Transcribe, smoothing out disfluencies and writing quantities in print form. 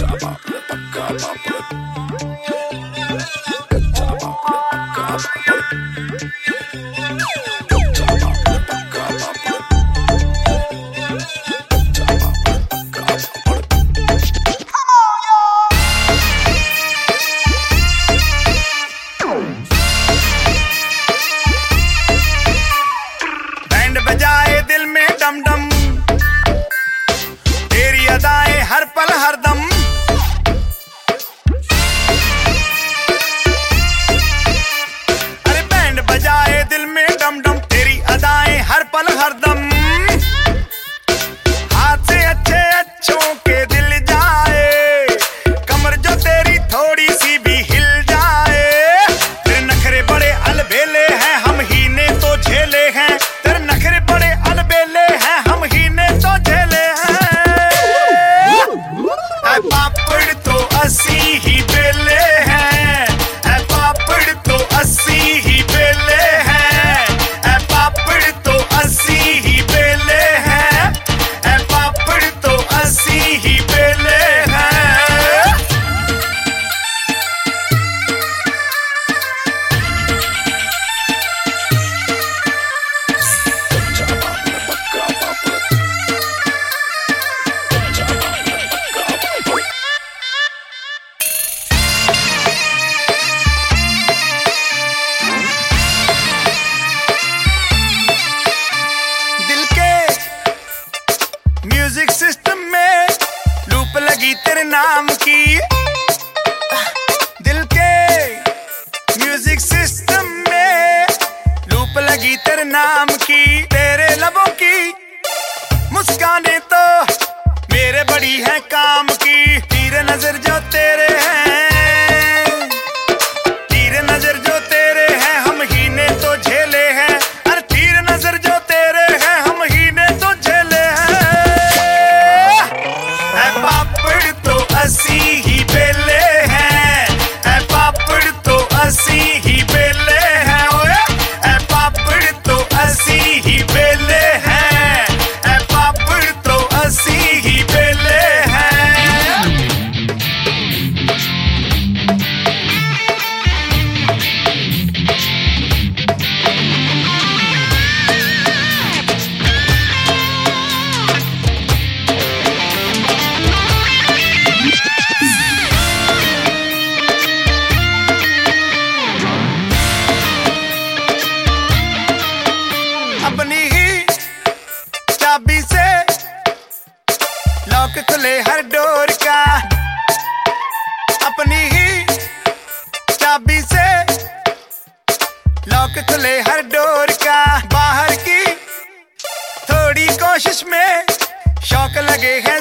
Band बजाए दिल में डम डम, तेरी अदाएं हर पल हर दम। अरे बैंड बजाए दिल में डम डम, तेरी अदाएं हर पल हर दम। हाथ से अच्छे अच्छों के दिल जाए, कमर जो तेरी थोड़ी सी भी हिल जाए। तेरे नखरे बड़े अलबेले हैं, हम ही ने तो झेले हैं। तेरे नखरे बड़े अलबेले हैं, हम ही ने तो झेले हैं। ऐ पापड़ तो 80 ही बेले हैं, ऐ पापड़ तो 80 ही बेले हैं। ऐ पापड़ तो 80 ही बेले हैं, ऐ पापड़ तो 80 ही बेले हैं। दिल के म्यूजिक सिस्टम में लूप लगी तेरे नाम की। दिल के म्यूजिक सिस्टम में लूप लगी तेरे नाम की। तेरे लबों की मुस्कानें तो मेरे बड़ी हैं काम की। तीर नजर जो तेरे हैं, तीर नजर जो तेरे हैं, हम ही ने तो झेले हैं। अरे तीर नजर जो तेरे हैं, हम ही ने तो झेले हैं। ऐ पापड़ तो 80 ही बेले हैं, ऐ पापड़ तो 80 ही बेले हैं। ओए ऐ पापड़ तो 80 ही बेले हैं, ऐ पापड़ तो 80 ही बेले हैं। अपनी ही चाबी से लॉक खुले हर डोर का। अपनी ही चाबी से लॉक खुले हर डोर का। बाहर की थोड़ी कोशिश में शौक लगे हैं